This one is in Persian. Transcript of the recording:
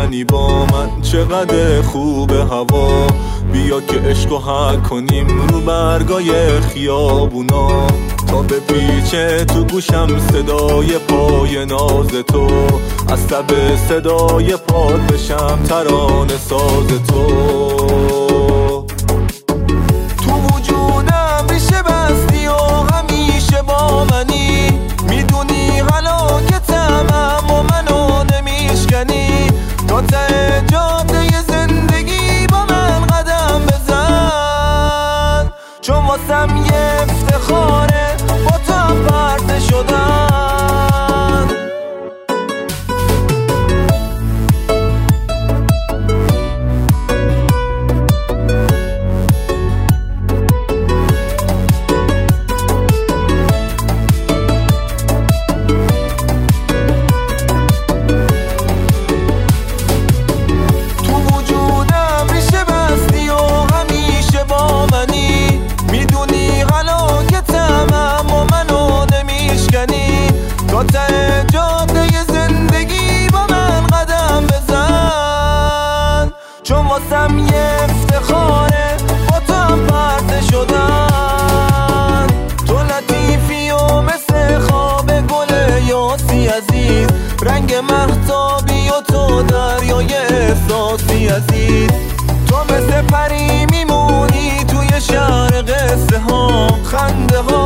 میکنی با من چقدر خوبه هوا. بیا که عشق و حق کنیم رو برگای خیابونا، تا به پیچه تو گوشم صدای پای ناز تو، از تب صدای پاد بشم ترانه ساز تو. تو وجودم ریشه بستی و همیشه با منی، میدونی هلاکتم اما منو نمیشکنی. تا ته جاده زندگی با من قدم بزن، چون واسم یه افتخاره با تو پرده شدن. تا جاده زندگی با من قدم بزن، چون واسم یه افتخاره با تو هم پرده شدن. تو لطیفی و مثل خواب گل یاسی عزیز، رنگ مهتابی و تو دریای احساسی عزیز. تو مثل پری میمونی توی شهر قصه ها، خنده ها